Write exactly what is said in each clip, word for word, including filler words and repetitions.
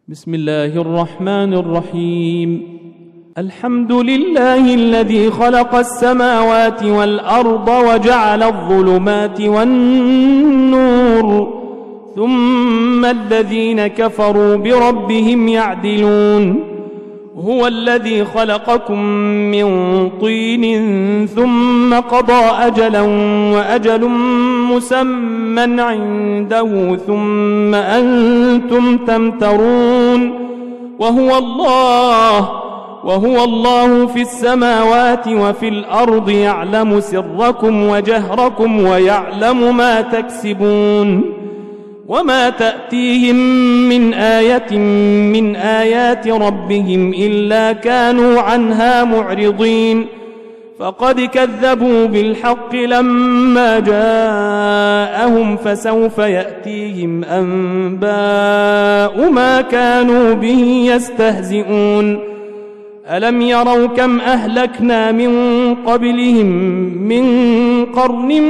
بسم الله الرحمن الرحيم. الحمد لله الذي خلق السماوات والأرض وجعل الظلمات والنور ثم الذين كفروا بربهم يعدلون. هو الذي خلقكم من طين ثم قضى أجلا وأجل مسمى عنده ثم أنتم تمترون. وهو الله وهو الله في السماوات وفي الأرض يعلم سركم وجهركم ويعلم ما تكسبون. وما تأتيهم من آية من آيات ربهم إلا كانوا عنها معرضين. فقد كذبوا بالحق لما جاءهم فسوف يأتيهم أنباء ما كانوا به يستهزئون. ألم يروا كم أهلكنا من قبلهم من قرن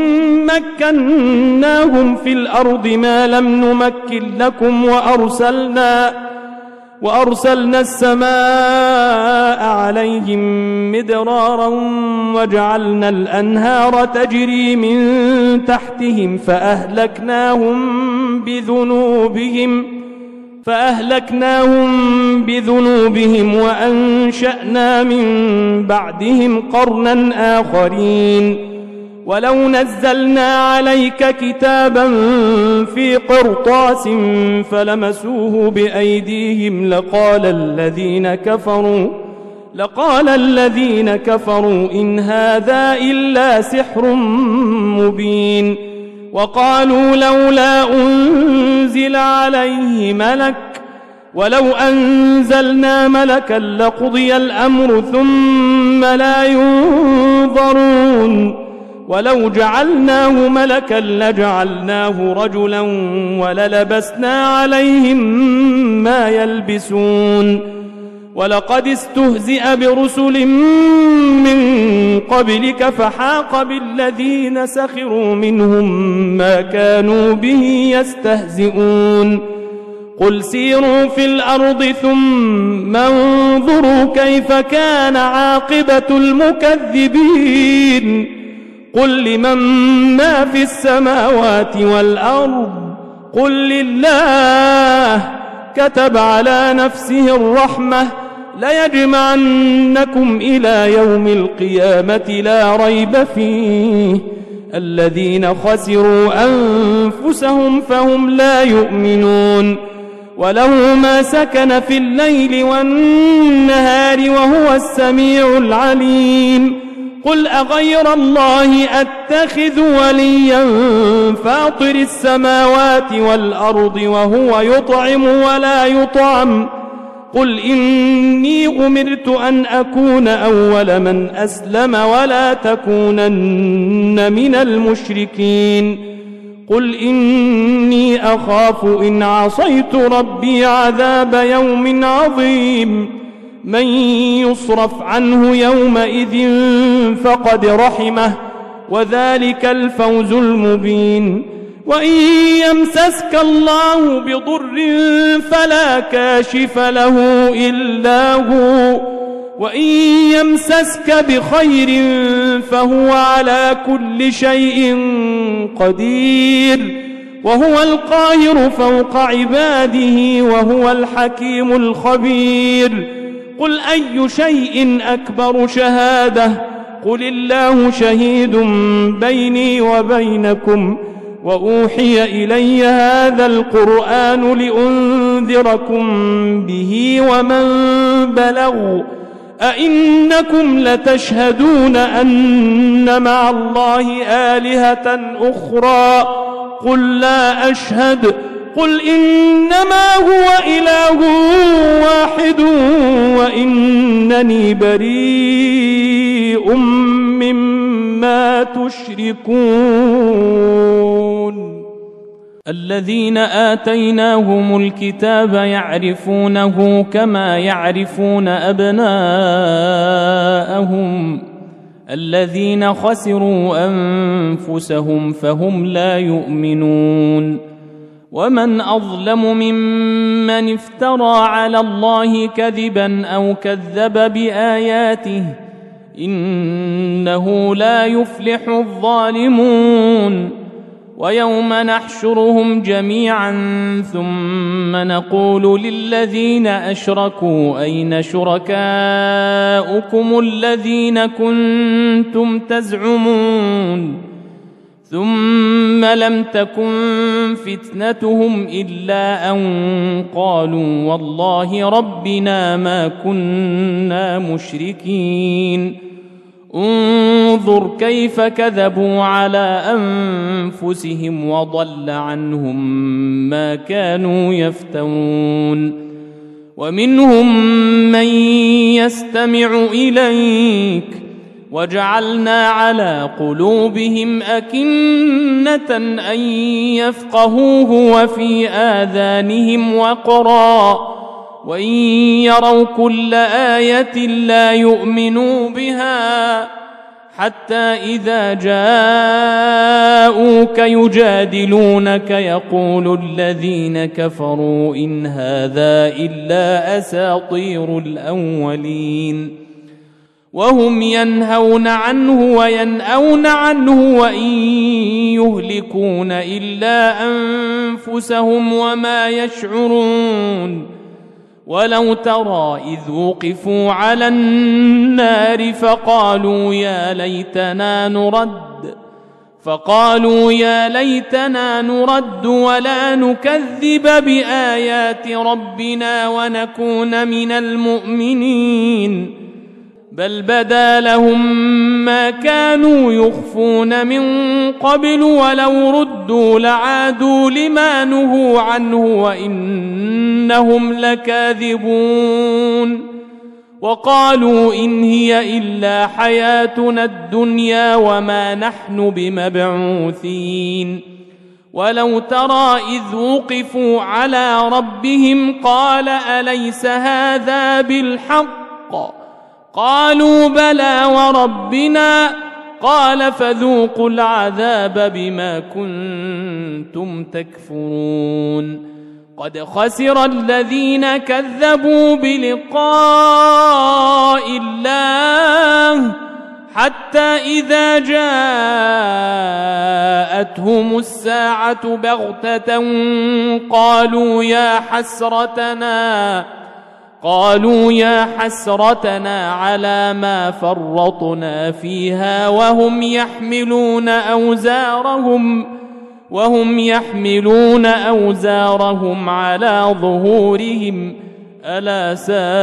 مكناهم في الأرض ما لم نمكن لكم وأرسلنا, وأرسلنا السماء عليهم مدرارا وجعلنا الأنهار تجري من تحتهم فأهلكناهم بذنوبهم فأهلكناهم بذنوبهم وأنشأنا من بعدهم قرنا آخرين. ولو نزلنا عليك كتابا في قرطاس فلمسوه بأيديهم لقال الذين كفروا لقال الذين كفروا إن هذا إلا سحر مبين. وقالوا لولا أنزل عليه ملك ولو أنزلنا ملكا لقضي الأمر ثم لا ينظرون. ولو جعلناه ملكا لجعلناه رجلا وللبسنا عليهم ما يلبسون. ولقد استهزئ برسل من قبلك فحاق بالذين سخروا منهم ما كانوا به يستهزئون. قل سيروا في الأرض ثم انظروا كيف كان عاقبة المكذبين. قل لمن ما في السماوات والأرض قل لله كتب على نفسه الرحمة ليجمعنكم إلى يوم القيامة لا ريب فيه الذين خسروا أنفسهم فهم لا يؤمنون. وله ما سكن في الليل والنهار وهو السميع العليم. قل أغير الله أتخذ وليا فاطر السماوات والأرض وهو يطعم ولا يطعم. قل إني أمرت أن أكون أول من أسلم ولا تكونن من المشركين. قل إني أخاف إن عصيت ربي عذاب يوم عظيم. من يصرف عنه يومئذ فقد رحمه وذلك الفوز المبين. وإن يمسسك الله بضر فلا كاشف له إلا هو وإن يمسسك بخير فهو على كل شيء قدير. وهو القاهر فوق عباده وهو الحكيم الخبير. قل أي شيء أكبر شهادة قل الله شهيد بيني وبينكم وأوحي إلي هذا القرآن لأنذركم به ومن بلغ. أئنكم لتشهدون أن مع الله آلهة أخرى قل لا أشهد. قل إنما هو إله واحد وإنني بريء مما تشركون. الذين آتيناهم الكتاب يعرفونه كما يعرفون أبناءهم الذين خسروا أنفسهم فهم لا يؤمنون. ومن أظلم ممن افترى على الله كذبا أو كذب بآياته إنه لا يفلح الظالمون ويوم نحشرهم جميعا ثم نقول للذين أشركوا أين شركاؤكم الذين كنتم تزعمون ثم لم تكن فتنتهم إلا أن قالوا والله ربنا ما كنا مشركين انظر كيف كذبوا على أنفسهم وضل عنهم ما كانوا يفترون ومنهم من يستمع إليك وجعلنا على قلوبهم أكنة أن يفقهوه وفي آذانهم وقرا وإن يروا كل آية لا يؤمنوا بها حتى إذا جاءوك يجادلونك يقول الذين كفروا إن هذا إلا أساطير الأولين وهم ينهون عنه وينأون عنه وإن يهلكون إلا أنفسهم وما يشعرون ولو ترى إذ وقفوا على النار فقالوا يا ليتنا نرد فقالوا يا ليتنا نرد ولا نكذب بآيات ربنا ونكون من المؤمنين بل بدا لهم ما كانوا يخفون من قبل ولو ردوا لعادوا لما نهوا عنه وإنهم لكاذبون وقالوا إن هي إلا حياتنا الدنيا وما نحن بمبعوثين ولو ترى إذ وقفوا على ربهم قال أليس هذا بالحق قالوا بلى وربنا قال فذوقوا العذاب بما كنتم تكفرون قد خسر الذين كذبوا بلقاء الله حتى إذا جاءتهم الساعة بغتة قالوا يا حسرتنا قالوا يا حسرتنا على ما فرطنا فيها وهم يحملون أوزارهم وهم يحملون أوزارهم على ظهورهم ألا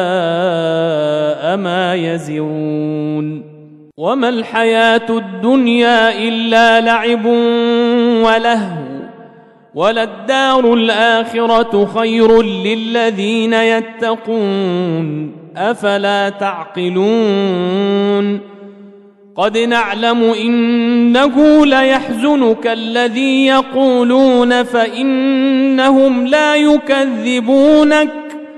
ساء ما يزرون وما الحياة الدنيا إلا لعب ولهو وللدار الآخرة خير للذين يتقون أفلا تعقلون قد نعلم إنه ليحزنك الذي يقولون فإنهم لا يكذبونك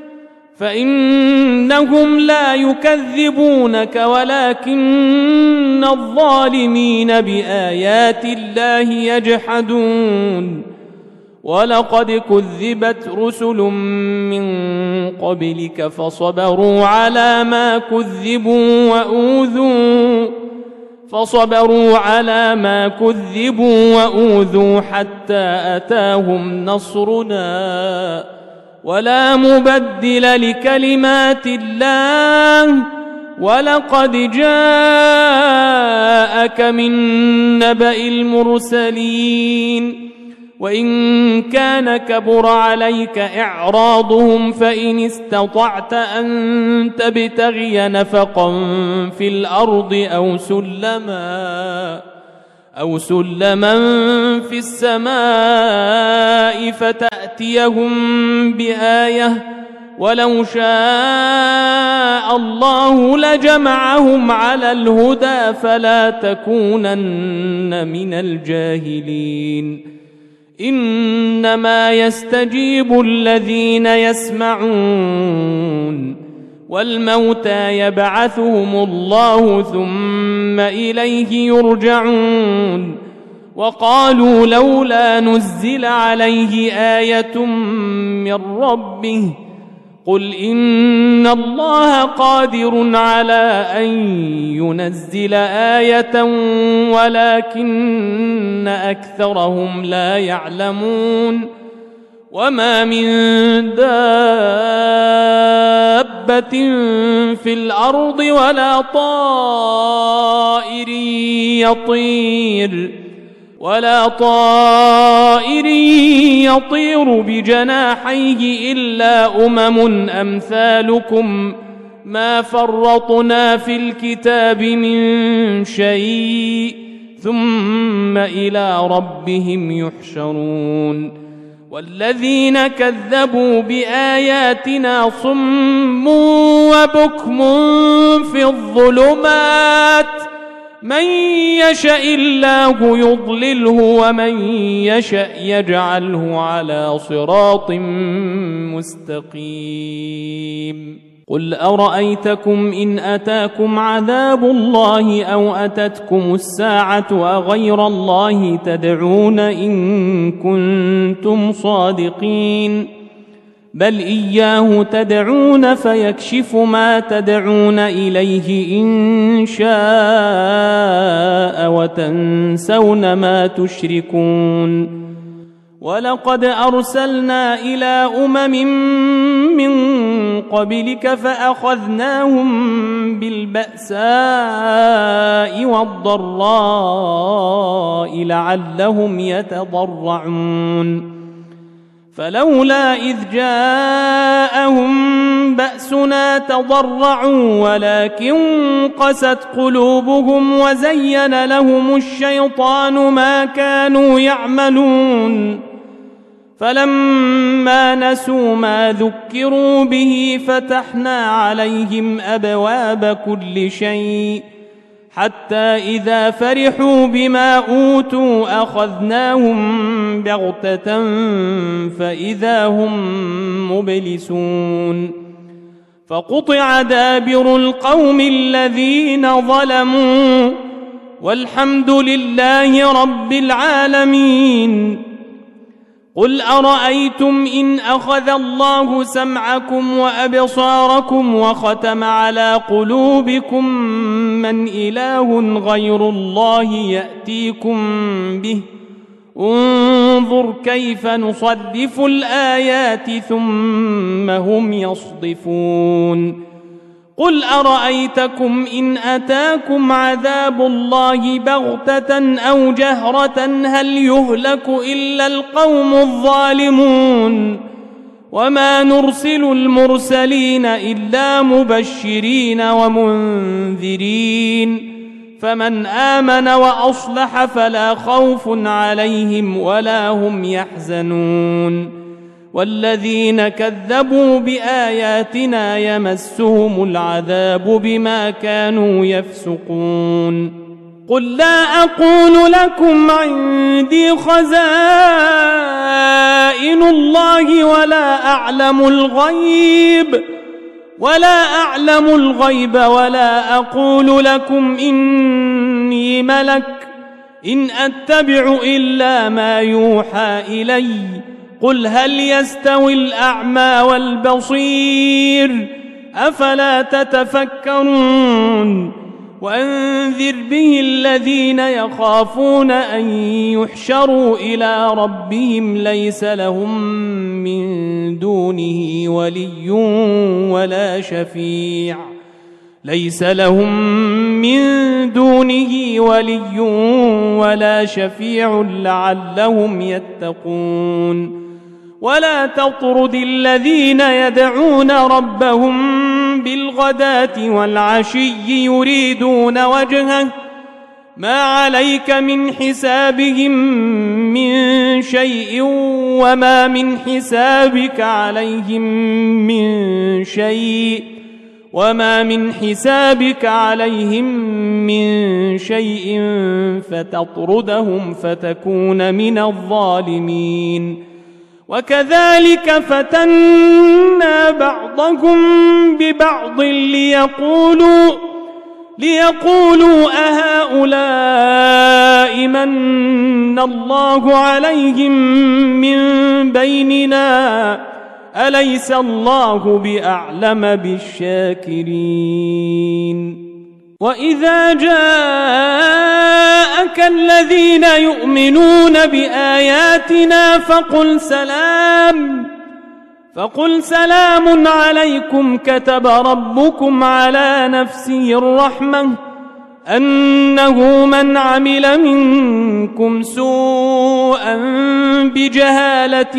فإنهم لا يكذبونك ولكن الظالمين بآيات الله يجحدون ولقد كذبت رسل من قبلك فصبروا على ما كذبوا وأوذوا فصبروا على ما كذبوا وأوذوا حتى أتاهم نصرنا ولا مبدل لكلمات الله ولقد جاءك من نبأ المرسلين وإن كان كبر عليك إعراضهم فإن استطعت أن تبتغي نفقا في الأرض أو سلما أو سلما في السماء فتأتيهم بآية ولو شاء الله لجمعهم على الهدى فلا تكونن من الجاهلين إنما يستجيب الذين يسمعون والموتى يبعثهم الله ثم إليه يرجعون وقالوا لولا نزل عليه آية من ربه قل إن الله قادر على أن ينزل آية ولكن أكثرهم لا يعلمون وما من دابة في الأرض ولا طائر يطير ولا طائر يطير بجناحيه إلا أمم أمثالكم ما فرطنا في الكتاب من شيء ثم إلى ربهم يحشرون والذين كذبوا بآياتنا صم وبكم في الظلمات من يشاء الله يضلله ومن يشاء يجعله على صراط مستقيم قل أرأيتكم إن أتاكم عذاب الله أو أتتكم الساعة أغير الله تدعون إن كنتم صادقين بل إياه تدعون فيكشف ما تدعون إليه إن شاء وتنسون ما تشركون ولقد أرسلنا إلى أمم من قبلك فأخذناهم بالبأساء والضراء لعلهم يتضرعون فلولا إذ جاءهم بأسنا تضرعوا ولكن قست قلوبهم وزين لهم الشيطان ما كانوا يعملون فلما نسوا ما ذكروا به فتحنا عليهم أبواب كل شيء حتى إذا فرحوا بما أوتوا أخذناهم بغتة فإذا هم مبلسون فقطع دابر القوم الذين ظلموا والحمد لله رب العالمين قل أرأيتم إن أخذ الله سمعكم وأبصاركم وختم على قلوبكم من إله غير الله يأتيكم به انظر كيف نصرف الآيات ثم هم يصدفون قل أرأيتكم إن أتاكم عذاب الله بغتة أو جهرة هل يهلك إلا القوم الظالمون وما نرسل المرسلين إلا مبشرين ومنذرين فمن آمن وأصلح فلا خوف عليهم ولا هم يحزنون والذين كذبوا بآياتنا يمسهم العذاب بما كانوا يفسقون قل لا أقول لكم عندي خزائن الله ولا أعلم الغيب ولا أعلم الغيب ولا أقول لكم إني ملك إن أتبع إلا ما يوحى إلي قل هل يستوي الأعمى والبصير أفلا تتفكرون وأنذر به الذين يخافون أن يحشروا إلى ربهم ليس لهم من دونه ولي ولا شفيع ليس لهم من دونه ولي ولا شفيع لعلهم يتقون ولا تطرد الذين يدعون ربهم بالغداة والعشي يريدون وجهه ما عليك من حسابهم من شيء وما من حسابك عليهم من شيء وما من حسابك عليهم من شيء فتطردهم فتكون من الظالمين وكذلك فتنا بعضهم ببعض ليقولوا ليقولوا أهؤلاء من الله عليهم من بيننا أليس الله بأعلم بالشاكرين وإذا جاءك الذين يؤمنون بآياتنا فقل سلام فقل سلام عليكم كتب ربكم على نفسه الرحمة أنه من عمل منكم سوءا بجهالة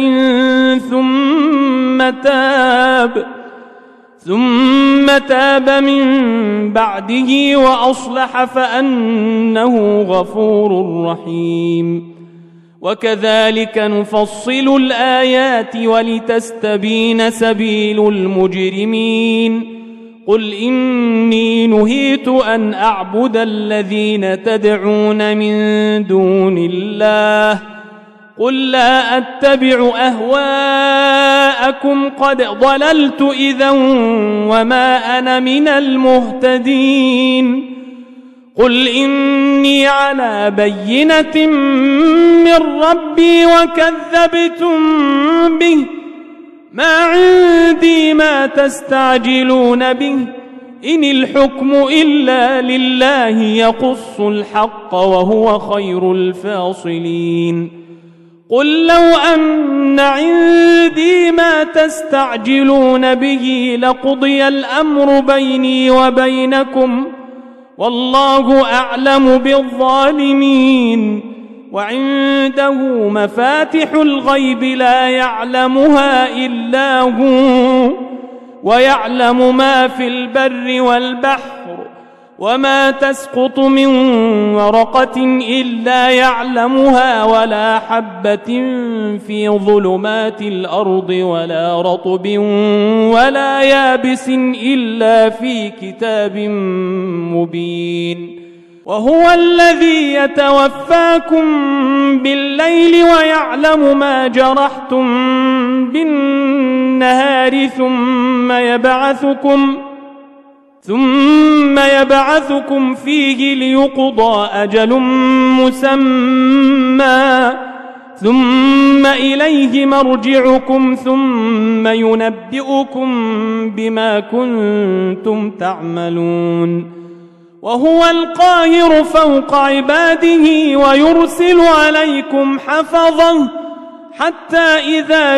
ثم تاب ثم تاب من بعده وأصلح فأنه غفور رحيم وكذلك نفصل الآيات ولتستبين سبيل المجرمين قل إني نهيت أن أعبد الذين تدعون من دون الله قل لا أتبع أهواءكم قد ضللت إذا وما أنا من المهتدين قل إني على بينة من ربي وكذبتم به ما عندي ما تستعجلون به إن الحكم إلا لله يقص الحق وهو خير الفاصلين قل لو أن عندي ما تستعجلون به لقضي الأمر بيني وبينكم والله أعلم بالظالمين وعنده مفاتح الغيب لا يعلمها إلا هو ويعلم ما في البر والبحر وما تسقط من ورقة إلا يعلمها ولا حبة في ظلمات الأرض ولا رطب ولا يابس إلا في كتاب مبين وهو الذي يتوفاكم بالليل ويعلم ما جرحتم بالنهار ثم يبعثكم ثم يبعثكم فيه ليقضى أجل مسمى ثم إليه مرجعكم ثم ينبئكم بما كنتم تعملون وهو القاهر فوق عباده ويرسل عليكم حفظه حتى إذا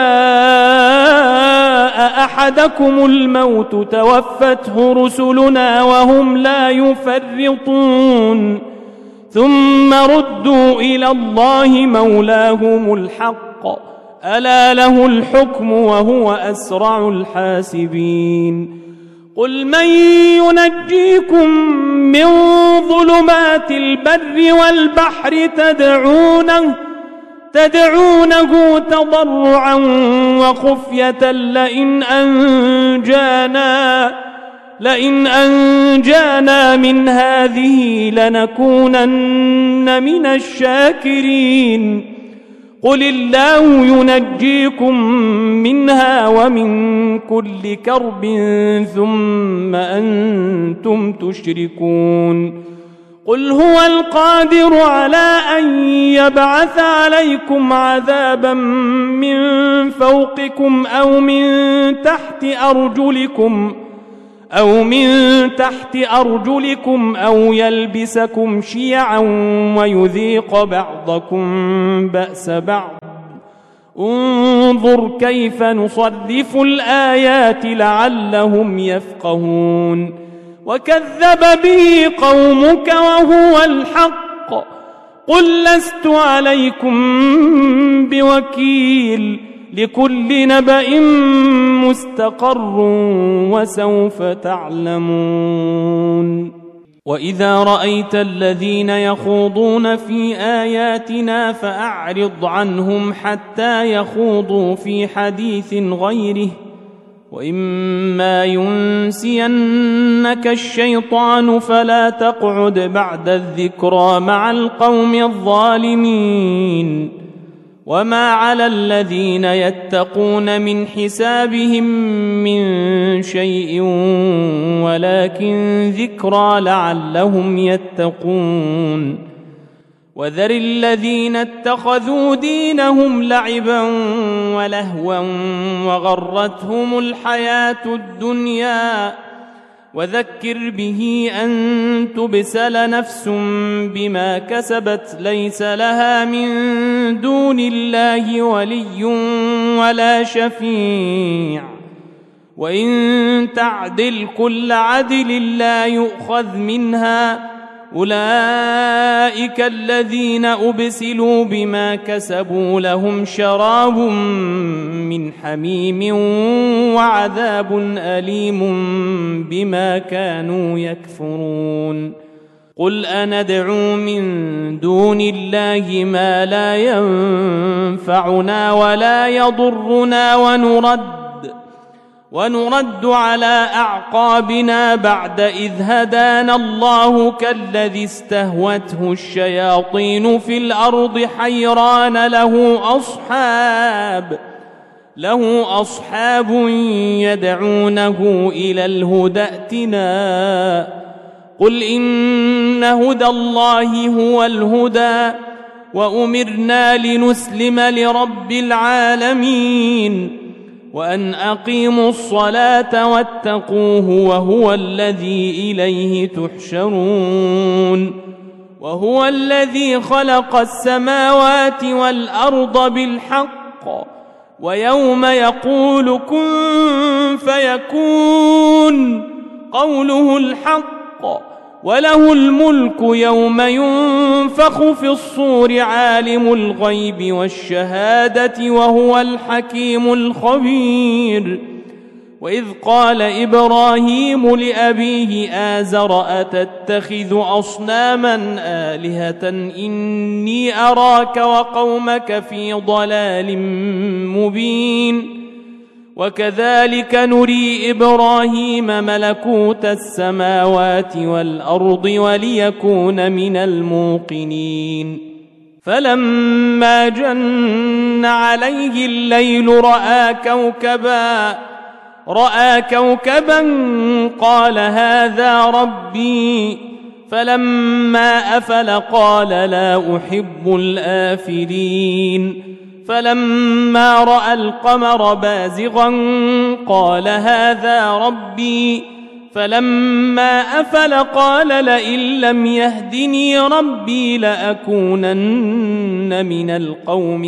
جاء أحدكم الموت توفته رسلنا وهم لا يفرطون ثم ردوا إلى الله مولاهم الحق ألا له الحكم وهو أسرع الحاسبين قل من ينجيكم من ظلمات البر والبحر تدعونه تدعونه تضرعا وخفية لئن أنجانا لئن أنجانا من هذه لنكونن من الشاكرين قل الله ينجيكم منها ومن كل كرب ثم أنتم تشركون قل هو القادر على أن يبعث عليكم عذابا من فوقكم أو من تحت أرجلكم أو من تحت أرجلكم أو يلبسكم شيعا ويذيق بعضكم بأس بعض انظر كيف نصرف الآيات لعلهم يفقهون وكذب به قومك وهو الحق قل لست عليكم بوكيل لكل نبأ مستقر وسوف تعلمون وإذا رأيت الذين يخوضون في آياتنا فأعرض عنهم حتى يخوضوا في حديث غيره وإما ينسينك الشيطان فلا تقعد بعد الذكرى مع القوم الظالمين وما على الذين يتقون من حسابهم من شيء ولكن ذكرى لعلهم يتقون وذر الذين اتخذوا دينهم لعبا ولهوا وغرتهم الحياة الدنيا وذكر به أن تبسل نفس بما كسبت ليس لها من دون الله ولي ولا شفيع وإن تعدل كل عدل لا يؤخذ منها أولئك الذين أبسلوا بما كسبوا لهم شراب من حميم وعذاب أليم بما كانوا يكفرون قل أندعو من دون الله ما لا ينفعنا ولا يضرنا ونرد ونرد على أعقابنا بعد إذ هدانا الله كالذي استهوته الشياطين في الأرض حيران له أصحاب له أصحاب يدعونه إلى الهدى ائتنا قل إن هدى الله هو الهدى وأمرنا لنسلم لرب العالمين وأن أقيموا الصلاة واتقوه وهو الذي إليه تحشرون وهو الذي خلق السماوات والأرض بالحق ويوم يقول كن فيكون قوله الحق وله الملك يوم ينفخ في الصور عالم الغيب والشهادة وهو الحكيم الخبير وإذ قال إبراهيم لأبيه آزر أتتخذ أصناما آلهة إني أراك وقومك في ضلال مبين وكذلك نري إبراهيم ملكوت السماوات والأرض وليكون من الموقنين فلما جن عليه الليل رأى كوكبا رأى كوكبا قال هذا ربي فلما أفل قال لا أحب الآفلين فلما رأى القمر بازغا قال هذا ربي فلما أفل قال لئن لم يهدني ربي لأكونن من القوم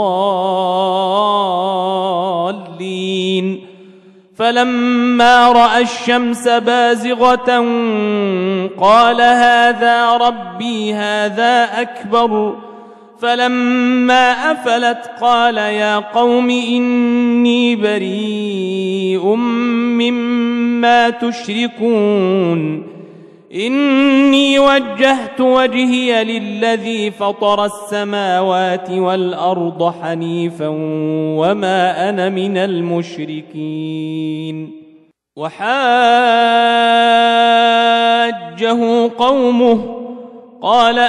الضالين فلما رأى الشمس بازغة قال هذا ربي هذا أكبر فلما أفلت قال يا قوم إني بريء مما تشركون إني وجهت وجهي للذي فطر السماوات والأرض حنيفا وما أنا من المشركين وحاجه قومه قال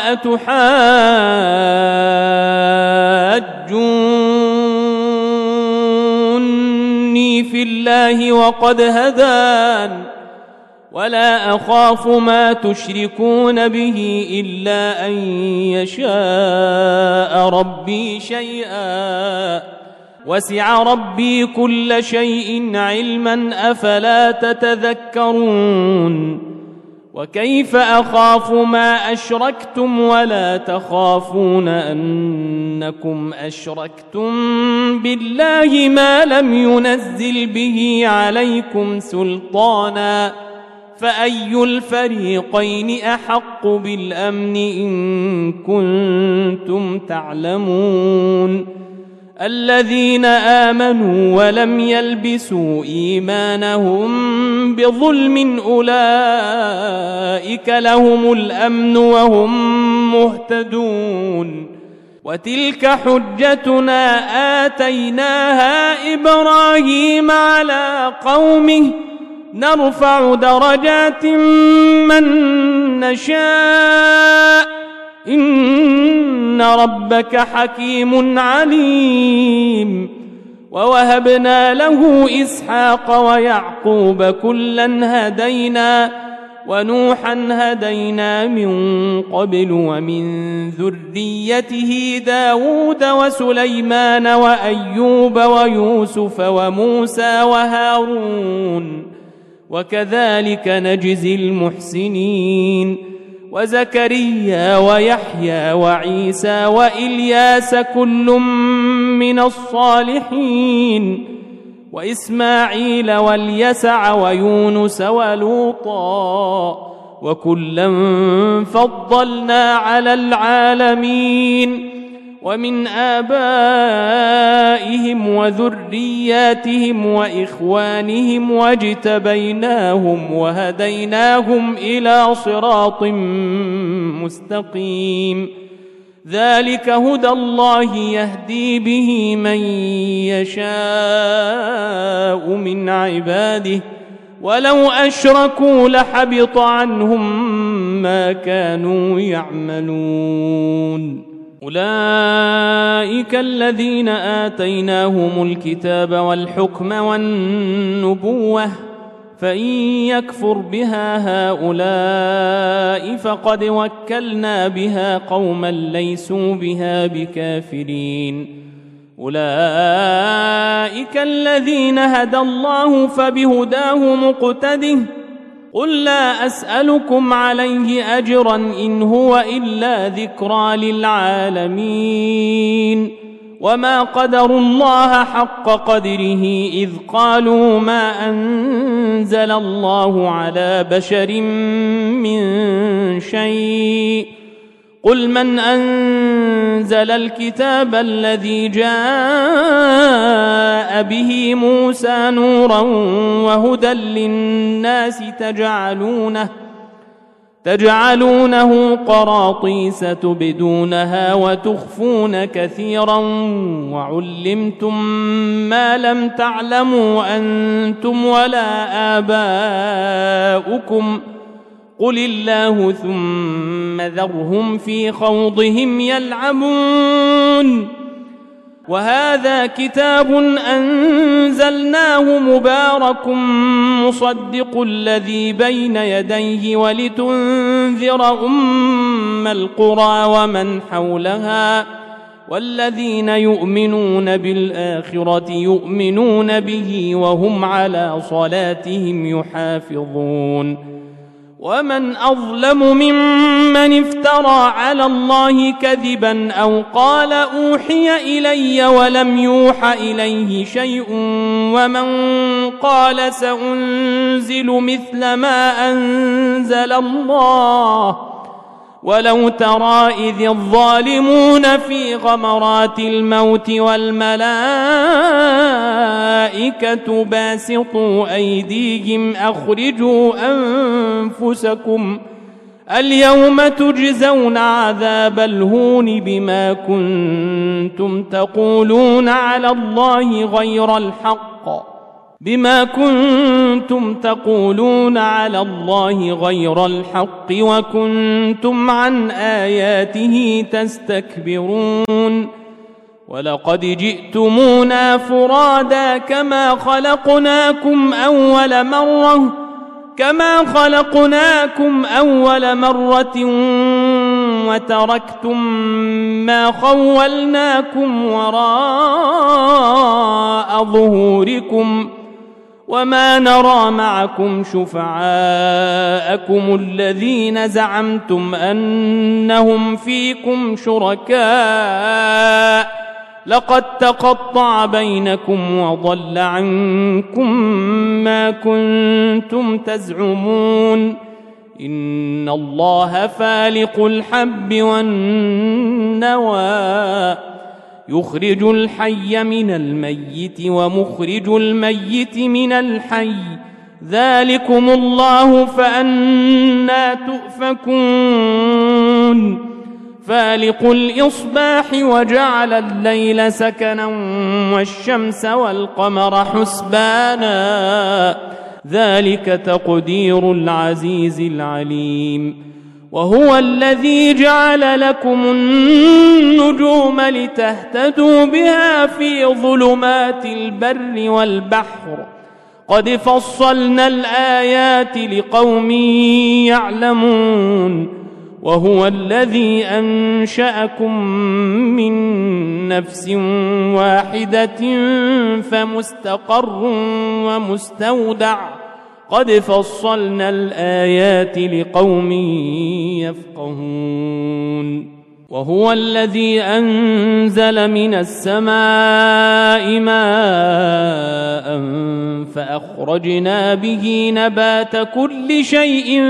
أتحاجوني في الله وقد هدان ولا أخاف ما تشركون به إلا أن يشاء ربي شيئا وسع ربي كل شيء علما أفلا تتذكرون وكيف أخاف ما أشركتم ولا تخافون أنكم أشركتم بالله ما لم ينزل به عليكم سلطانا فأي الفريقين أحق بالأمن إن كنتم تعلمون الذين آمنوا ولم يلبسوا إيمانهم بظلم أولئك لهم الأمن وهم مهتدون وتلك حجتنا آتيناها إبراهيم على قومه نرفع درجات من نشاء إن ربك حكيم عليم. ووهبنا له إسحاق ويعقوب كلا هدينا ونوحا هدينا من قبل ومن ذريته داود وسليمان وأيوب ويوسف وموسى وهارون وكذلك نجزي المحسنين وزكريا ويحيى وعيسى وإلياس كل من الصالحين وإسماعيل واليسع ويونس ولوطا وكلا فضلنا على العالمين ومن آبائهم وذرياتهم وإخوانهم واجتبيناهم وهديناهم إلى صراط مستقيم ذلك هدى الله يهدي به من يشاء من عباده ولو أشركوا لحبط عنهم ما كانوا يعملون. أولئك الذين آتيناهم الكتاب والحكم والنبوة فإن يكفر بها هؤلاء فقد وكلنا بها قوما ليسوا بها بكافرين. أولئك الذين هدى الله فبهداه مقتده قل لا أسألكم عليه أجرا إن هو إلا ذكرى للعالمين. وما قدروا الله حق قدره إذ قالوا ما أنزل الله على بشر من شيء قل من أنزل الكتاب الذي جاء به موسى نورا وهدى للناس تجعلونه تجعلونه قراطيس تبدونها وتخفون كثيرا وعلمتم ما لم تعلموا أنتم ولا آباؤكم قل الله ثم ذرهم في خوضهم يلعبون. وهذا كتاب أنزلناه مبارك مصدق الذي بين يديه ولتنذر أم القرى ومن حولها والذين يؤمنون بالآخرة يؤمنون به وهم على صلاتهم يحافظون. ومن أظلم ممن افترى على الله كذبا أو قال أوحي إلي ولم يوح إليه شيء ومن قال سأنزل مثل ما أنزل الله ولو ترى إذ الظالمون في غمرات الموت والملائكة باسطوا أيديهم أخرجوا أنفسكم اليوم تجزون عذاب الهون بما كنتم تقولون على الله غير الحق بما كنتم تقولون على الله غير الحق وكنتم عن آياته تستكبرون. ولقد جئتمونا فرادا كما خلقناكم أول مرة كما خلقناكم أول مرة وتركتم ما خولناكم وراء ظهوركم وما نرى معكم شفعاءكم الذين زعمتم أنهم فيكم شركاء لقد تقطع بينكم وضل عنكم ما كنتم تزعمون. إن الله فالق الحب والنوى يخرج الحي من الميت ومخرج الميت من الحي ذلكم الله فأنى تؤفكون. فالق الإصباح وجعل الليل سكنا والشمس والقمر حسبانا ذلك تقدير العزيز العليم. وهو الذي جعل لكم النجوم لتهتدوا بها في ظلمات البر والبحر قد فصلنا الآيات لقوم يعلمون وهو الذي أنشأكم من نفس واحدة فمستقر ومستودع قد فصلنا الآيات لقوم يفقهون وهو الذي أنزل من السماء ماء فأخرجنا به نبات كل شيء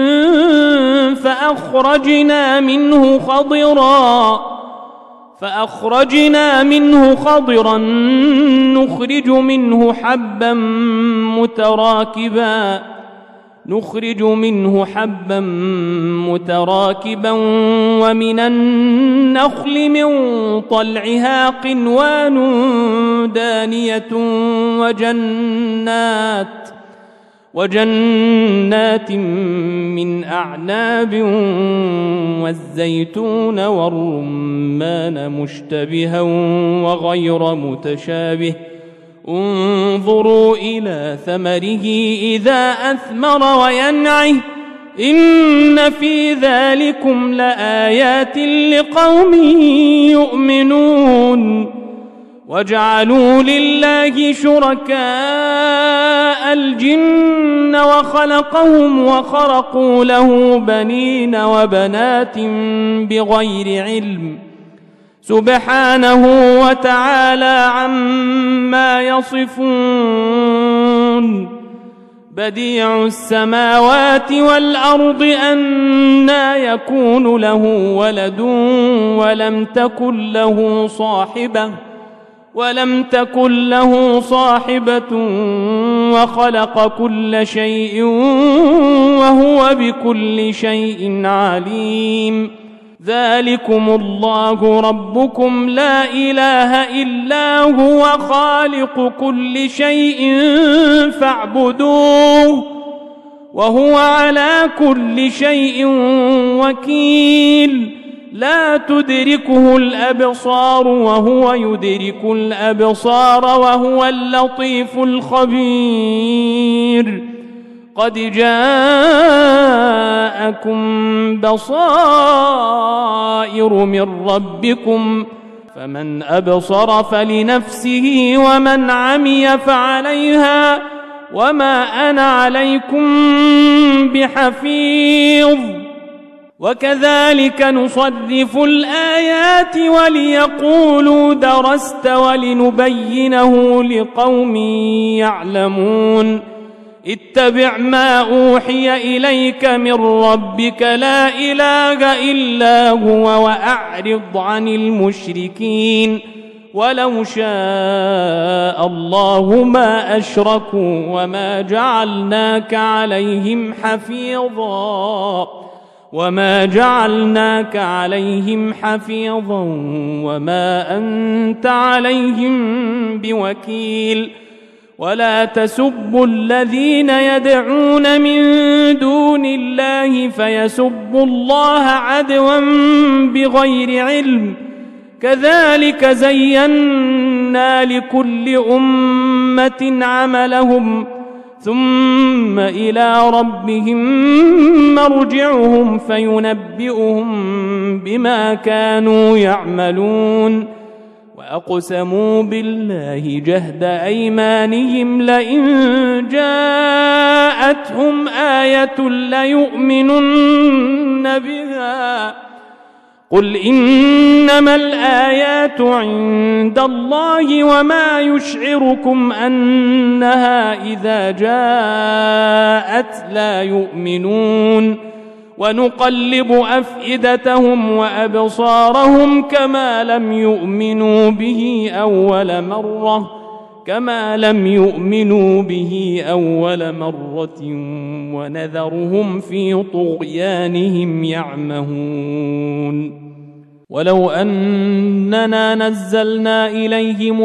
فأخرجنا منه خضرا فأخرجنا منه خضرا نخرج منه حبا متراكبا نخرج منه حبا متراكبا ومن النخل من طلعها قنوان دانية وجنات وجنات من أعناب والزيتون والرمان مشتبها وغير متشابه انظروا إلى ثمره إذا أثمر وينعه إن في ذلكم لآيات لقوم يؤمنون وجعلوا لله شركاء الجن وخلقهم وخرقوا له بنين وبنات بغير علم سبحانه وتعالى عما يصفون بديع السماوات والأرض أنى يكون له ولد ولم تكن له صاحبة ولم تكن له صاحبة وخلق كل شيء وهو بكل شيء عليم ذلكم الله ربكم لا إله إلا هو خالق كل شيء فاعبدوه وهو على كل شيء وكيل لا تدركه الأبصار وهو يدرك الأبصار وهو اللطيف الخبير قد جاءكم بصائر من ربكم فمن أبصر فلنفسه ومن عمي فعليها وما أنا عليكم بحفيظ وكذلك نصرف الآيات وليقولوا درست ولنبينه لقوم يعلمون اتبع ما أوحي إليك من ربك لا إله إلا هو وأعرض عن المشركين ولو شاء الله ما أشركوا وما جعلناك عليهم حفيظا وما جعلناك عليهم حفيظا وما أنت عليهم بوكيل ولا تسبوا الذين يدعون من دون الله فيسبوا الله عدوا بغير علم كذلك زينا لكل أمة عملهم ثم إلى ربهم مرجعهم فينبئهم بما كانوا يعملون وأقسموا بالله جهد أيمانهم لئن جاءتهم آية ليؤمنن بها قل إنما الآيات عند الله وما يشعركم أنها إذا جاءت لا يؤمنون ونقلب أفئدتهم وأبصارهم كما لم يؤمنوا به أول مرة كما لم يؤمنوا به أول مرة ونذرهم في طغيانهم يعمهون ولو أننا نزلنا إليهم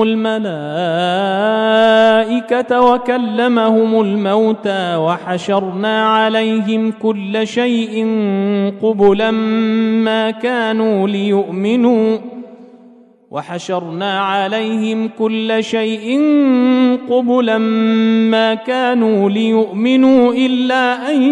الملائكة وكلمهم الموتى وحشرنا عليهم كل شيء قبلا ما كانوا ليؤمنوا وحشرنا عليهم كل شيء قبلا ما كانوا ليؤمنوا إلا أن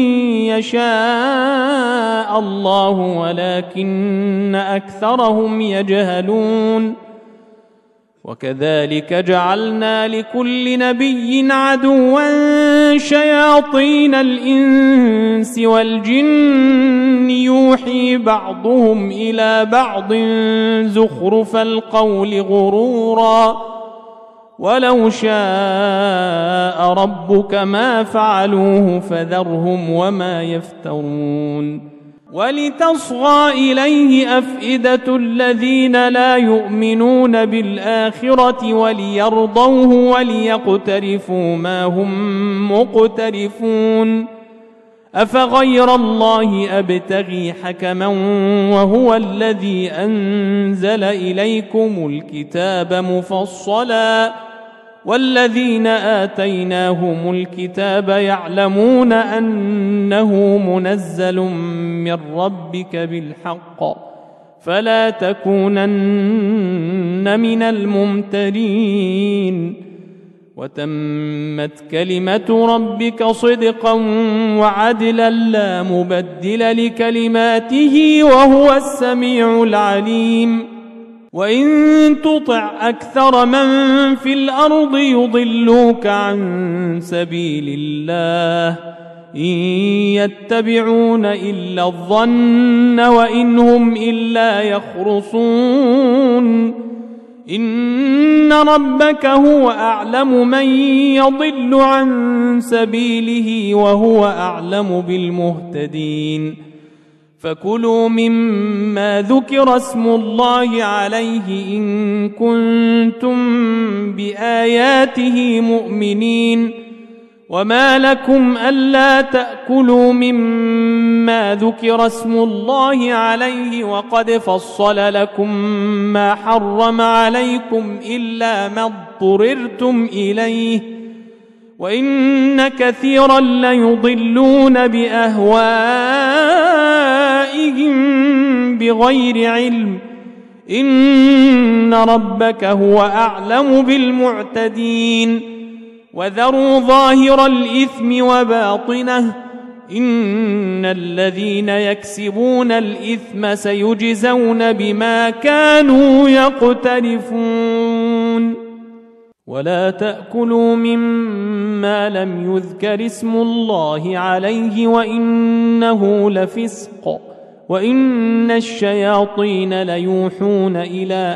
يشاء الله ولكن أكثرهم يجهلون وكذلك جعلنا لكل نبي عدوا شياطين الإنس والجن يوحي بعضهم إلى بعض زخرف القول غرورا ولو شاء ربك ما فعلوه فذرهم وما يفترون ولتصغى إليه أفئدة الذين لا يؤمنون بالآخرة وليرضوه وليقترفوا ما هم مقترفون أفغير الله أبتغي حكما وهو الذي أنزل إليكم الكتاب مفصلا والذين آتيناهم الكتاب يعلمون أنه منزل من ربك بالحق فلا تكونن من الممترين وتمت كلمة ربك صدقا وعدلا لا مبدل لكلماته وهو السميع العليم وإن تطع أكثر من في الأرض يضلوك عن سبيل الله إن يتبعون إلا الظن وإن هم إلا يخرصون إن ربك هو أعلم من يضل عن سبيله وهو أعلم بالمهتدين فكلوا مما ذكر اسم الله عليه إن كنتم بآياته مؤمنين وما لكم ألا تأكلوا مما ذكر اسم الله عليه وقد فصل لكم ما حرم عليكم إلا ما اضطررتم إليه وإن كثيرا ليضلون بأهوائهم بغير علم إن ربك هو أعلم بالمعتدين وذروا ظاهر الإثم وباطنه إن الذين يكسبون الإثم سيجزون بما كانوا يقترفون ولا تأكلوا مما لم يذكر اسم الله عليه وإنه لفسق وإن الشياطين ليوحون إلى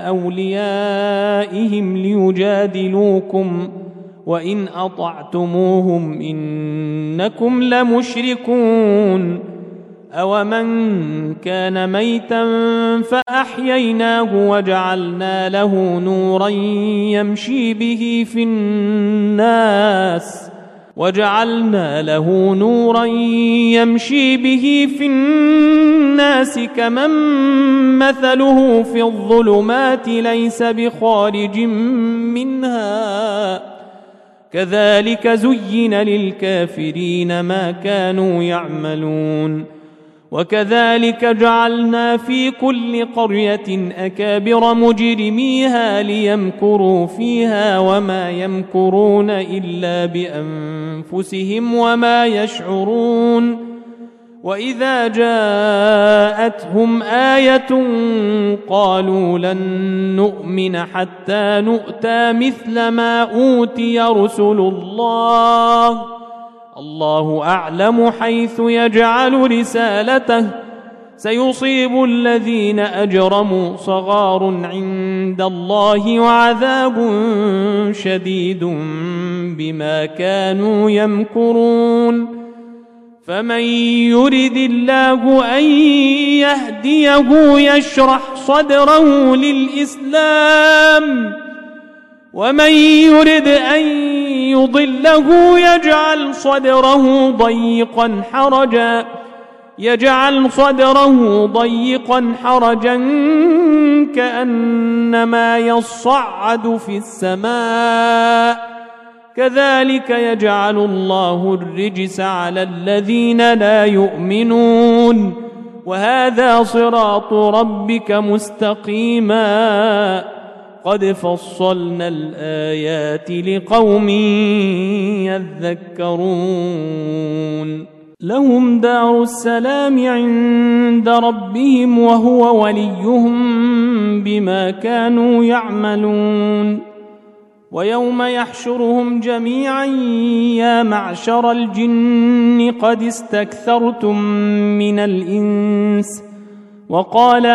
أوليائهم ليجادلوكم وإن أطعتموهم إنكم لمشركون أومن كان ميتا فأحييناه وجعلنا له نورا يمشي به في الناس وجعلنا له نورا يمشي به في الناس كمن مثله في الظلمات ليس بخارج منها كذلك زين للكافرين ما كانوا يعملون وكذلك جعلنا في كل قرية أكابر مجرميها ليمكروا فيها وما يمكرون إلا بأنفسهم وما يشعرون وإذا جاءتهم آية قالوا لن نؤمن حتى نؤتى مثل ما أوتي رسل الله الله أعلم حيث يجعل رسالته سيصيب الذين أجرموا صغار عند الله وعذاب شديد بما كانوا يمكرون فمن يرد الله أن يهديه يشرح صدره للإسلام ومن يرد أن يضله يجعل صدره ضيقا حرجا يجعل صدره ضيقا حرجا كأنما يصعد في السماء كذلك يجعل الله الرجس على الذين لا يؤمنون وهذا صراط ربك مستقيما قد فصلنا الآيات لقوم يذكرون لهم دار السلام عند ربهم وهو وليهم بما كانوا يعملون ويوم يحشرهم جميعا يا معشر الجن قد استكثرتم من الإنس وقال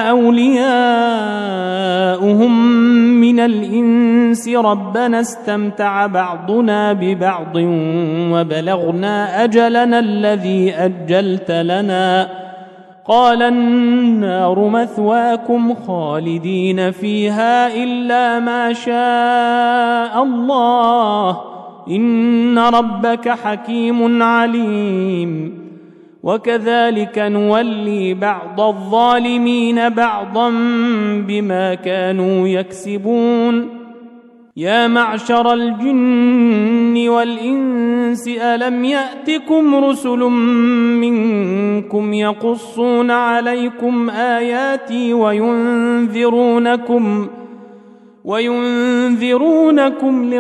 أولياؤهم من الإنس ربنا استمتع بعضنا ببعض وبلغنا أجلنا الذي أجلت لنا قال النار مثواكم خالدين فيها إلا ما شاء الله إن ربك حكيم عليم وكذلك نولي بعض الظالمين بعضا بما كانوا يكسبون يا معشر الجن والإنس ألم يأتكم رسل منكم يقصون عليكم آياتي وينذرونكم وينذرونكم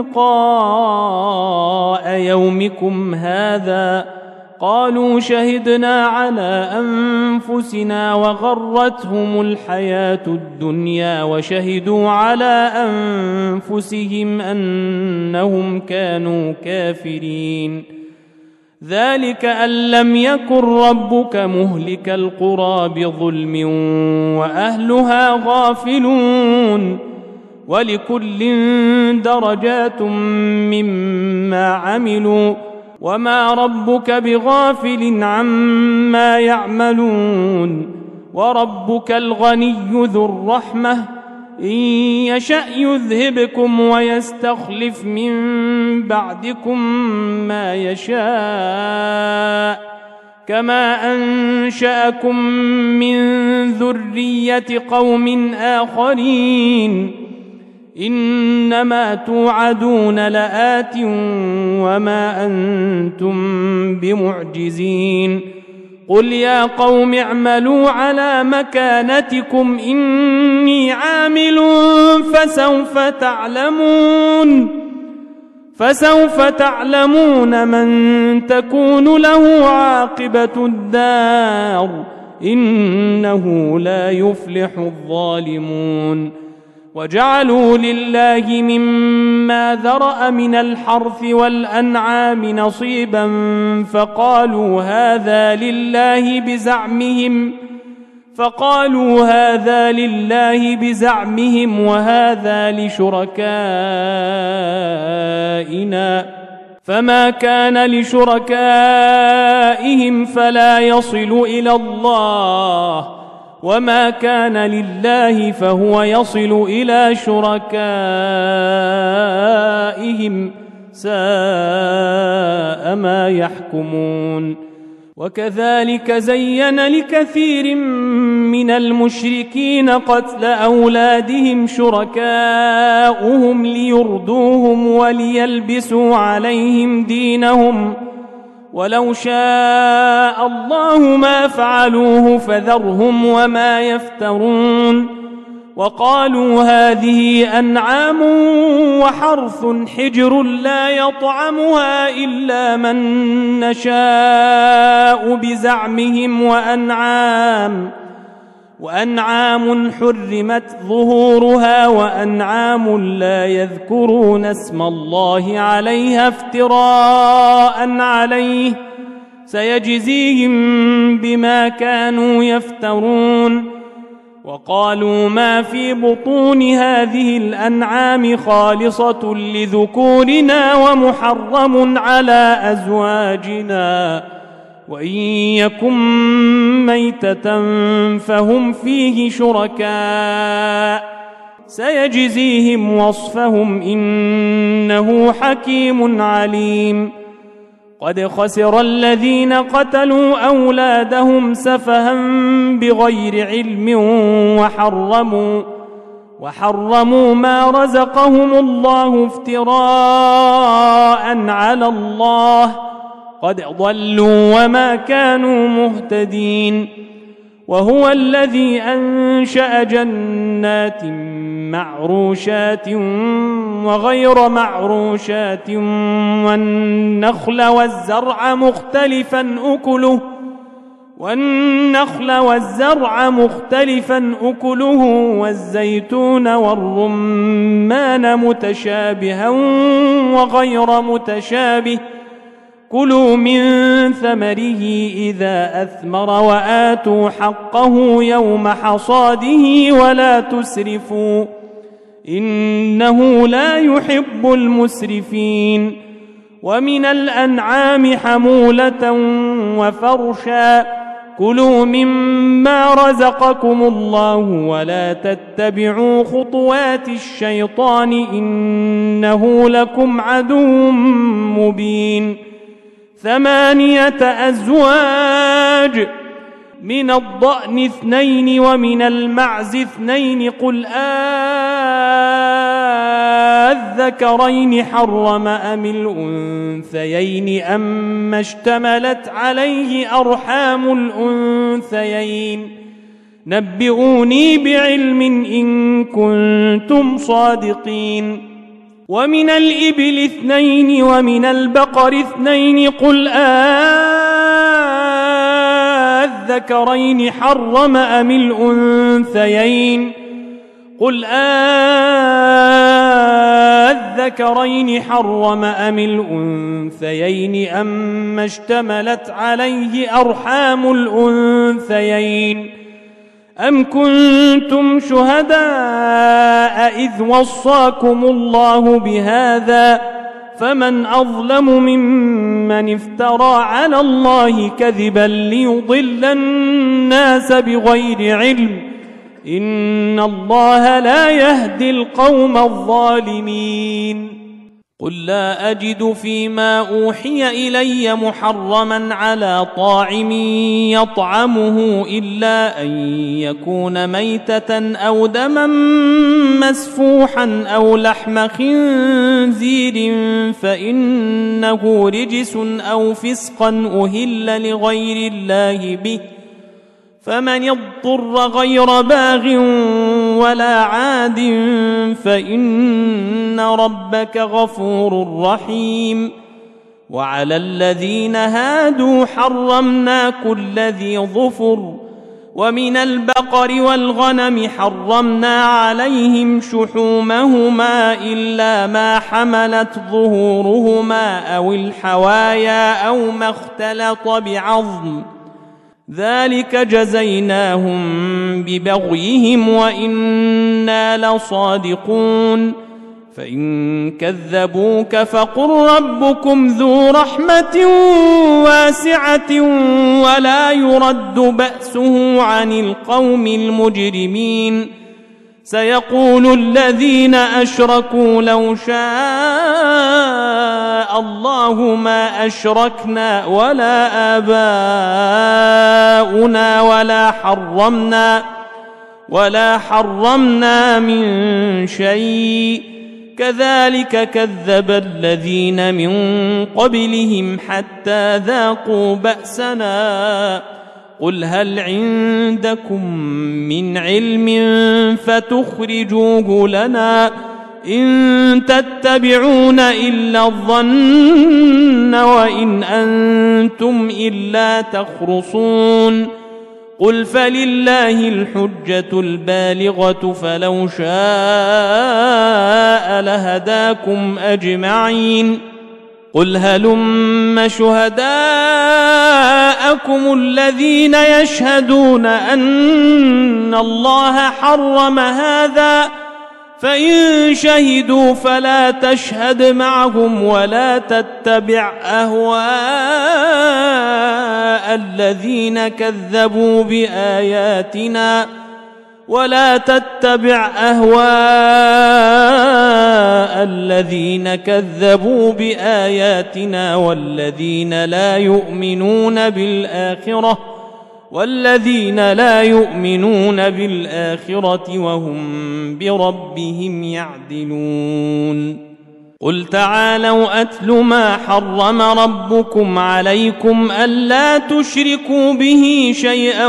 لقاء يومكم هذا قالوا شهدنا على أنفسنا وغرتهم الحياة الدنيا وشهدوا على أنفسهم أنهم كانوا كافرين ذلك أن لم يكن ربك مهلك القرى بظلم وأهلها غافلون ولكل درجات مما عملوا وما ربك بغافل عما يعملون وربك الغني ذو الرحمة إن يشأ يذهبكم ويستخلف من بعدكم ما يشاء كما أنشأكم من ذرية قوم آخرين إنما توعدون لآت وما أنتم بمعجزين قل يا قوم اعملوا على مكانتكم إني عامل فسوف تعلمون فسوف تعلمون من تكون له عاقبة الدار إنه لا يفلح الظالمون وجعلوا لله مما ذرأ من الحرث والأنعام نصيبا فقالوا هذا لله بزعمهم فقالوا هذا لله بزعمهم وهذا لشركائنا فما كان لشركائهم فلا يصل إلى الله وما كان لله فهو يصل إلى شركائهم ساء ما يحكمون وكذلك زين لكثير من المشركين قتل أولادهم شركاؤهم ليردوهم وليلبسوا عليهم دينهم ولو شاء الله ما فعلوه فذرهم وما يفترون وقالوا هذه أنعام وحرث حجر لا يطعمها إلا من نشاء بزعمهم وأنعام وأنعام حرمت ظهورها وأنعام لا يذكرون اسم الله عليها افتراء عليه سيجزيهم بما كانوا يفترون وقالوا ما في بطون هذه الأنعام خالصة لذكورنا ومحرم على أزواجنا وإن يكن ميتة فهم فيه شركاء سيجزيهم وصفهم إنه حكيم عليم قد خسر الذين قتلوا أولادهم سفها بغير علم وحرموا وحرموا ما رزقهم الله افتراء على الله قد ضلوا وما كانوا مهتدين. وهو الذي أنشأ جنات معروشات وغير معروشات والنخل والزرع مختلفا أكله والنخل والزرع مختلفا أكله والزيتون والرمان متشابها وغير متشابه كلوا من ثمره إذا أثمر وآتوا حقه يوم حصاده ولا تسرفوا إنه لا يحب المسرفين. ومن الأنعام حمولة وفرشا كلوا مما رزقكم الله ولا تتبعوا خطوات الشيطان إنه لكم عدو مبين. ثمانية أزواج من الضأن اثنين ومن المعز اثنين قل أذكرين حرم أم الأنثيين أما اشتملت عليه أرحام الأنثيين نبئوني بعلم إن كنتم صادقين. ومن الإبل اثنين ومن البقر اثنين قل أذكرين حرم أم الأنثيين قل أذكرين حرم أم الأنثيين أما اشتملت عليه أرحام الأنثيين أم كنتم شهداء إذ وصاكم الله بهذا فمن أظلم ممن افترى على الله كذبا ليضل الناس بغير علم إن الله لا يهدي القوم الظالمين. قل لا أجد فيما أوحي إلي محرما على طاعم يطعمه إلا أن يكون ميتة أو دما مسفوحا أو لحم خنزير فإنه رجس أو فسقا أهل لغير الله به فمن اضطر غير باغ ولا عاد فإن ربك غفور رحيم. وعلى الذين هادوا حرمنا كل ذي ظفر ومن البقر والغنم حرمنا عليهم شحومهما إلا ما حملت ظهورهما أو الحوايا أو ما اختلط بعظم ذلك جزيناهم ببغيهم وإنا لصادقون. فإن كذبوك فقل ربكم ذو رحمة واسعة ولا يرد بأسه عن القوم المجرمين. سيقول الذين أشركوا لو شاء الله ما أشركنا ولا آباؤنا ولا حرمنا ولا حرمنا من شيء كذلك كذب الذين من قبلهم حتى ذاقوا بأسنا قل هل عندكم من علم فتخرجوه لنا إن تتبعون إلا الظن وإن أنتم إلا تخرصون. قل فلله الحجة البالغة فلو شاء لهداكم أجمعين. قل هلم شهداءكم الذين يشهدون أن الله حرم هذا فإن شهدوا فلا تشهد معهم ولا تتبع أهواء الذين كذبوا بآياتنا ولا تتبع أهواء الذين كذبوا بآياتنا والذين لا يؤمنون بالآخرة والذين لا يؤمنون بالآخرة وهم بربهم يعدلون. قل تعالوا أتل ما حرم ربكم عليكم ألا تشركوا به شيئا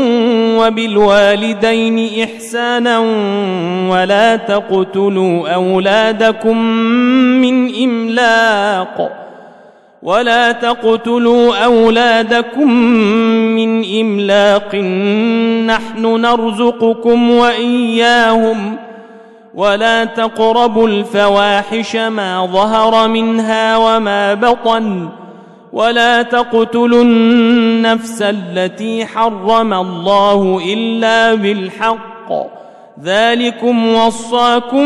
وبالوالدين إحسانا ولا تقتلوا أولادكم من إملاق ولا تقتلوا أولادكم من إملاق نحن نرزقكم وإياهم ولا تقربوا الفواحش ما ظهر منها وما بطن ولا تقتلوا النفس التي حرم الله إلا بالحق ذلكم وصاكم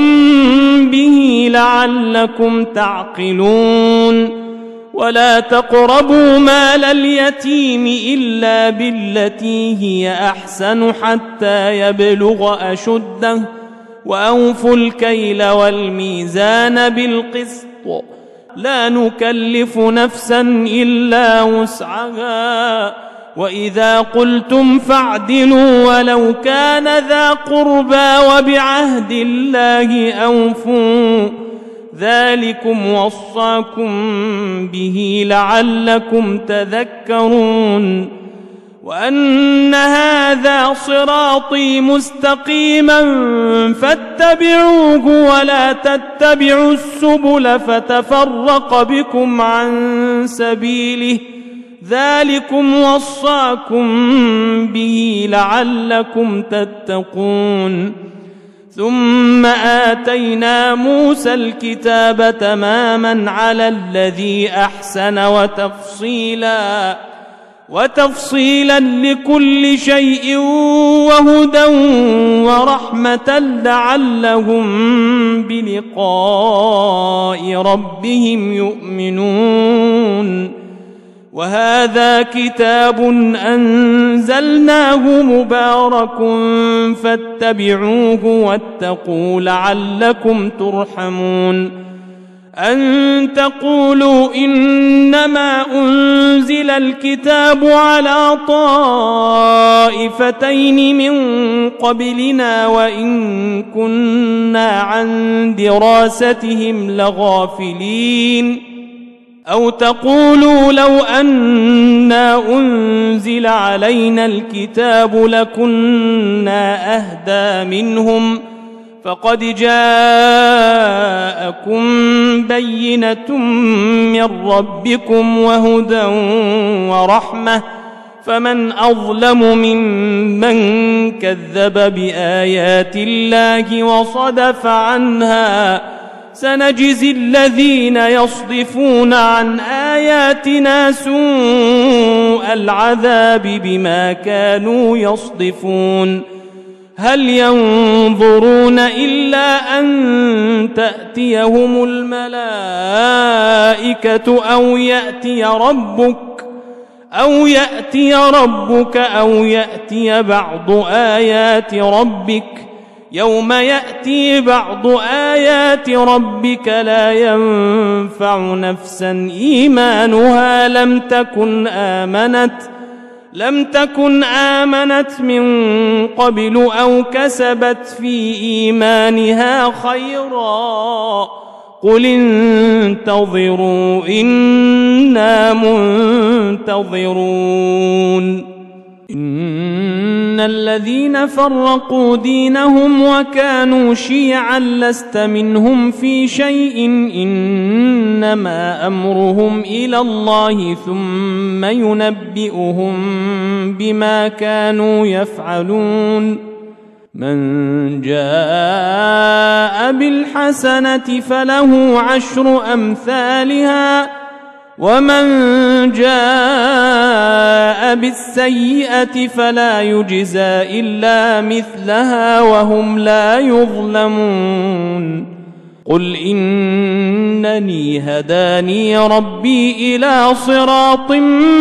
به لعلكم تعقلون. ولا تقربوا مال اليتيم إلا بالتي هي أحسن حتى يبلغ أشده وأوفوا الكيل والميزان بالقسط لا نكلف نفسا إلا وسعها وإذا قلتم فاعدلوا ولو كان ذا قربى وبعهد الله أوفوا ذلكم وصاكم به لعلكم تذكرون. وأن هذا صراطي مستقيما فاتبعوه ولا تتبعوا السبل فتفرق بكم عن سبيله ذلكم وصاكم به لعلكم تتقون. ثم آتينا موسى الكتاب تماما على الذي أحسن وتفصيلا وتفصيلا لكل شيء وهدى ورحمة لعلهم بلقاء ربهم يؤمنون. وهذا كتاب أنزلناه مبارك فاتبعوه واتقوا لعلكم ترحمون. أن تقولوا إنما أنزل الكتاب على طائفتين من قبلنا وإن كنا عن دراستهم لغافلين. أو تقولوا لو أنا أنزل علينا الكتاب لكنا أهدى منهم فقد جاءكم بينة من ربكم وهدى ورحمة فمن أظلم ممن كذب بآيات الله وصدف عنها سنجزي الذين يصدفون عن آياتنا سوء العذاب بما كانوا يصدفون. هل ينظرون إلا أن تأتيهم الملائكة أو يأتي ربك أو يأتي ربك أو يأتي بعض آيات ربك يوم يأتي بعض آيات ربك لا ينفع نفسا إيمانها لم تكن آمنت لم تكن آمنت من قبل أو كسبت في إيمانها خيرا قل انتظروا إنا منتظرون. إن الذين فرقوا دينهم وكانوا شيعا لست منهم في شيء إنما أمرهم إلى الله ثم ينبئهم بما كانوا يفعلون. من جاء بالحسنة فله عشر أمثالها ومن جاء بالسيئة فلا يجزى إلا مثلها وهم لا يظلمون. قل إنني هداني ربي إلى صراط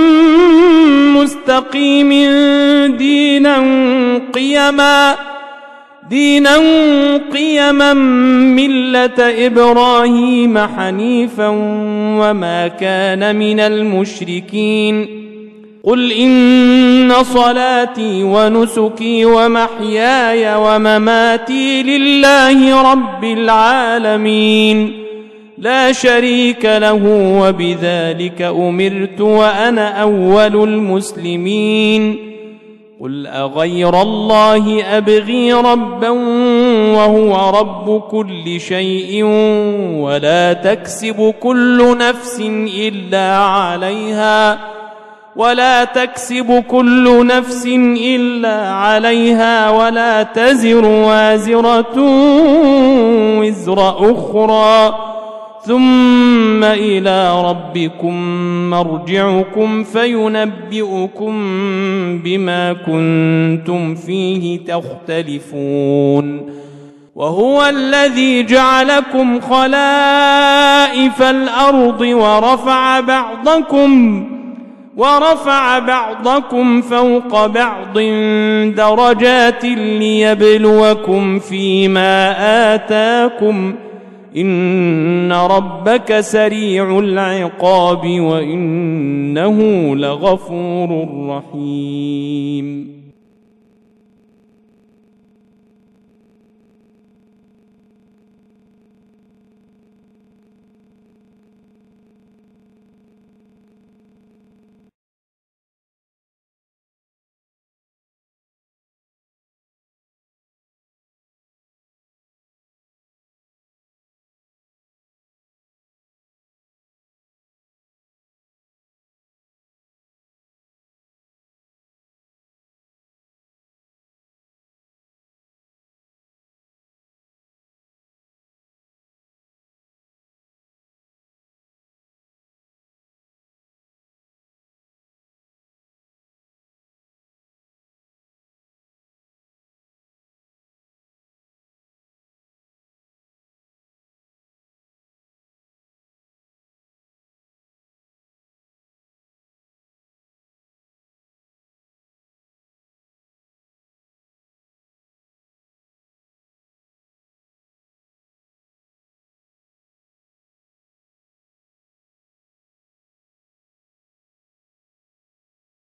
مستقيم دينا قيما دينا قيما ملة إبراهيم حنيفا وما كان من المشركين قل إن صلاتي ونسكي ومحياي ومماتي لله رب العالمين لا شريك له وبذلك أمرت وأنا أول المسلمين قل أغير الله أبغي ربا وهو رب كل شيء ولا تكسب كل نفس إلا عليها ولا تكسب كل نفس إلا عليها ولا تزر وازرة وزر أخرى ثم إلى ربكم مرجعكم فينبئكم بما كنتم فيه تختلفون وهو الذي جعلكم خلائف الأرض ورفع بعضكم ورفع بعضكم فوق بعض درجات ليبلوكم فيما آتاكم إن ربك سريع العقاب وإنه لغفور رحيم.